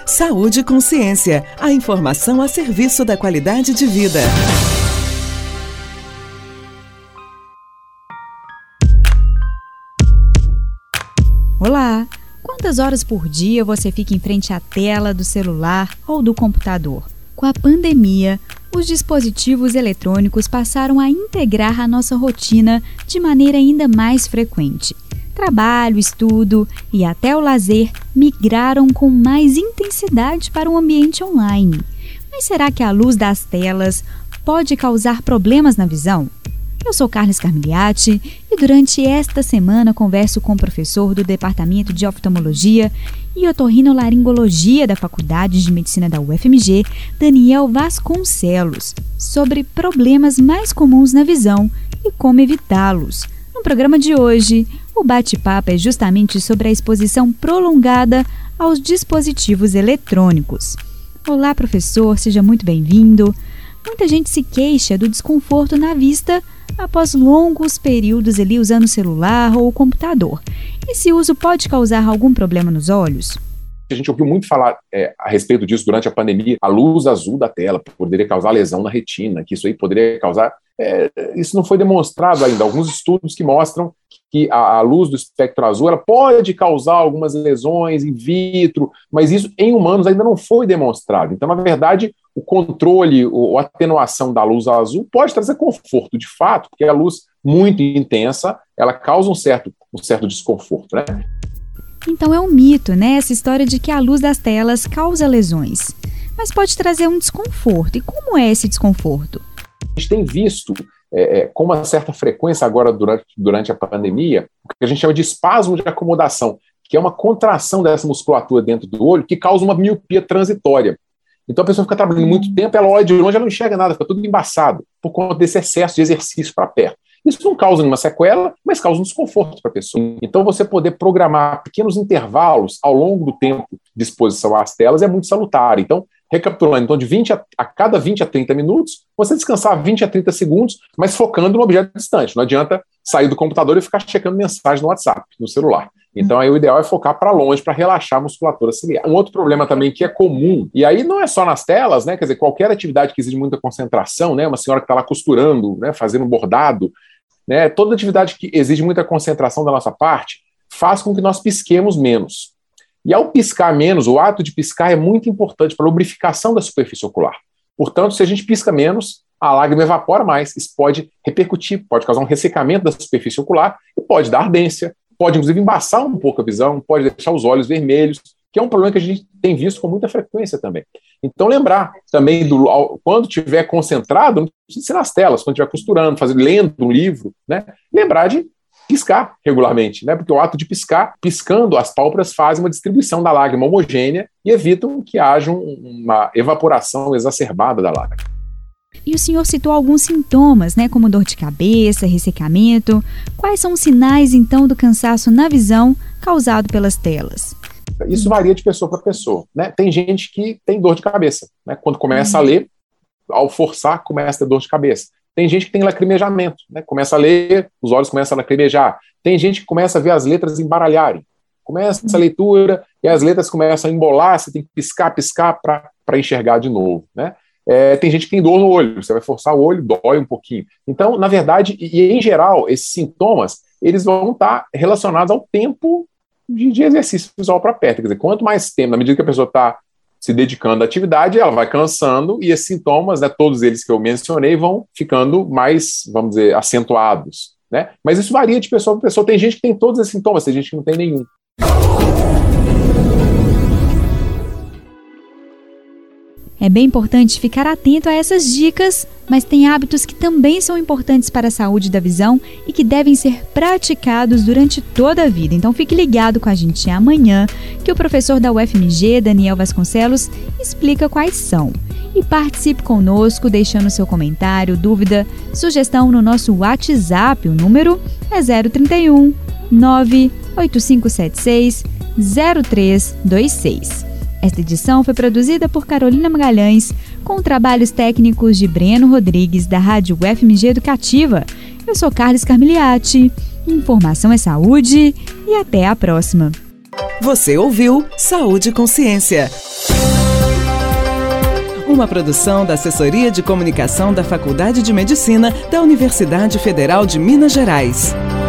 Saúde e Consciência, a informação a serviço da qualidade de vida. Olá! Quantas horas por dia você fica em frente à tela do celular ou do computador? Com a pandemia, os dispositivos eletrônicos passaram a integrar a nossa rotina de maneira ainda mais frequente. Trabalho, estudo e até o lazer migraram com mais intensidade para o ambiente online. Mas será que a luz das telas pode causar problemas na visão? Eu sou Carlos Carmigliati e durante esta semana converso com o professor do Departamento de Oftalmologia e Otorrinolaringologia da Faculdade de Medicina da UFMG, Daniel Vasconcelos, sobre problemas mais comuns na visão e como evitá-los. No programa de hoje, o bate-papo é justamente sobre a exposição prolongada aos dispositivos eletrônicos. Olá, professor, seja muito bem-vindo. Muita gente se queixa do desconforto na vista após longos períodos ali usando o celular ou o computador. Esse uso pode causar algum problema nos olhos? A gente ouviu muito falar a respeito disso durante a pandemia. A luz azul da tela poderia causar lesão na retina, que isso aí poderia causar... isso não foi demonstrado ainda. Alguns estudos que mostram que a luz do espectro azul ela pode causar algumas lesões in vitro, mas isso em humanos ainda não foi demonstrado. Então, na verdade, o controle ou atenuação da luz azul pode trazer conforto, de fato, porque a luz muito intensa, ela causa um certo desconforto, né? Então é um mito, né? Essa história de que a luz das telas causa lesões. Mas pode trazer um desconforto. E como é esse desconforto? A gente tem visto com uma certa frequência agora durante a pandemia, o que a gente chama de espasmo de acomodação, que é uma contração dessa musculatura dentro do olho que causa uma miopia transitória. Então a pessoa fica trabalhando muito tempo, ela olha de longe, ela não enxerga nada, fica tudo embaçado, por conta desse excesso de exercício para perto. Isso não causa nenhuma sequela, mas causa um desconforto para a pessoa. Então você poder programar pequenos intervalos ao longo do tempo de exposição às telas é muito salutar. Então, recapitulando, a cada 20 a 30 minutos, você descansar 20 a 30 segundos, mas focando no objeto distante. Não adianta sair do computador e ficar checando mensagem no WhatsApp, no celular. Então, aí o ideal é focar para longe, para relaxar a musculatura ciliar. Um outro problema também que é comum, e aí não é só nas telas, né? Quer dizer, qualquer atividade que exige muita concentração, né? Uma senhora que está lá costurando, né? Fazendo um bordado, né? Toda atividade que exige muita concentração da nossa parte faz com que nós pisquemos menos. E ao piscar menos, o ato de piscar é muito importante para a lubrificação da superfície ocular. Portanto, se a gente pisca menos, a lágrima evapora mais. Isso pode repercutir, pode causar um ressecamento da superfície ocular e pode dar ardência, pode inclusive embaçar um pouco a visão, pode deixar os olhos vermelhos, que é um problema que a gente tem visto com muita frequência também. Então lembrar também, quando estiver concentrado, não precisa ser nas telas, quando estiver costurando, lendo um livro, né? Lembrar de piscar regularmente, né? Porque o ato de piscando as pálpebras faz uma distribuição da lágrima homogênea e evitam que haja uma evaporação exacerbada da lágrima. E o senhor citou alguns sintomas, né, como dor de cabeça, ressecamento. Quais são os sinais, então, do cansaço na visão causado pelas telas? Isso varia de pessoa para pessoa, né? Tem gente que tem dor de cabeça, né? Quando começa a ler, ao forçar, começa a ter dor de cabeça. Tem gente que tem lacrimejamento, né? Começa a ler, os olhos começam a lacrimejar. Tem gente que começa a ver as letras embaralharem. Começa essa leitura e as letras começam a embolar, você tem que piscar para enxergar de novo, né? Tem gente que tem dor no olho, você vai forçar o olho, dói um pouquinho. Então, na verdade, e em geral, esses sintomas, eles vão estar relacionados ao tempo de exercício visual para perto. Quer dizer, quanto mais tempo, na medida que a pessoa está se dedicando à atividade, ela vai cansando e esses sintomas, né, todos eles que eu mencionei, vão ficando mais, vamos dizer, acentuados, né? Mas isso varia de pessoa para pessoa. Tem gente que tem todos esses sintomas, tem gente que não tem nenhum. É bem importante ficar atento a essas dicas, mas tem hábitos que também são importantes para a saúde da visão e que devem ser praticados durante toda a vida. Então fique ligado com a gente amanhã, que o professor da UFMG, Daniel Vasconcelos, explica quais são. E participe conosco deixando seu comentário, dúvida, sugestão no nosso WhatsApp. O número é 031 98576 0326. Esta edição foi produzida por Carolina Magalhães, com trabalhos técnicos de Breno Rodrigues, da Rádio UFMG Educativa. Eu sou Carlos Carmigliati. Informação é saúde e até a próxima. Você ouviu Saúde e Consciência. uma produção da Assessoria de Comunicação da Faculdade de Medicina da Universidade Federal de Minas Gerais.